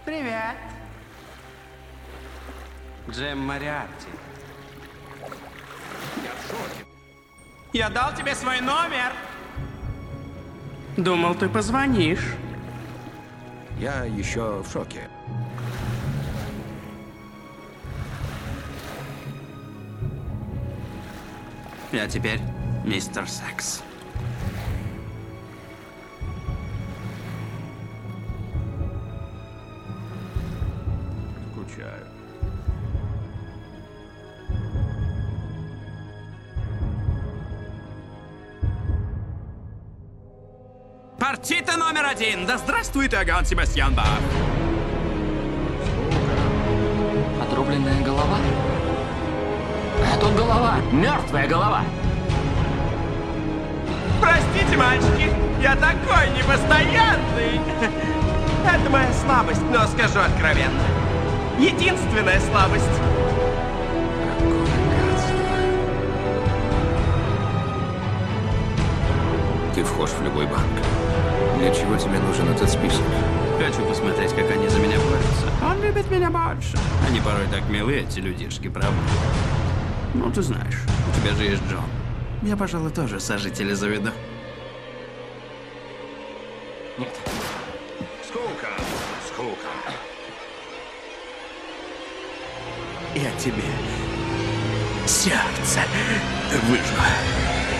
Привет. Джем Мориарти. Я в шоке. Я дал тебе свой номер. Думал, ты позвонишь. Я еще в шоке. Я теперь мистер Секс. Скучаю. Партита номер 1. Да здравствует Иоганн Себастьян Бах. Отрубленная голова? А тут голова. Мертвая голова. Простите, мальчики, я такой непостоянный. Это моя слабость, но скажу откровенно. Единственная слабость. Ты вхож в любой банк. Для чего тебе нужен этот список? Хочу посмотреть, как они за меня борются. Он любит меня больше. Они порой так милы, эти людишки, правда? Ну, ты знаешь, у тебя же есть Джон. Я, пожалуй, тоже сожителя заведу. Нет. Скука. Скука. Я тебе сердце выжгу.